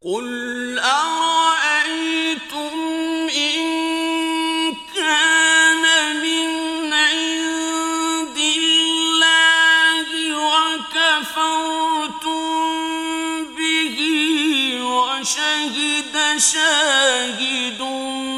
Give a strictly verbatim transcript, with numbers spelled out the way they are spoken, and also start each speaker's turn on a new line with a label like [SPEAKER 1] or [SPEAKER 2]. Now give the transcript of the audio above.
[SPEAKER 1] قُلْ أَرَأَيْتُمْ إِن كَانَ مِنْ عِندِ اللَّهِ وَكَفَرْتُم بِهِ وَشَهِدَ شَاهِدٌ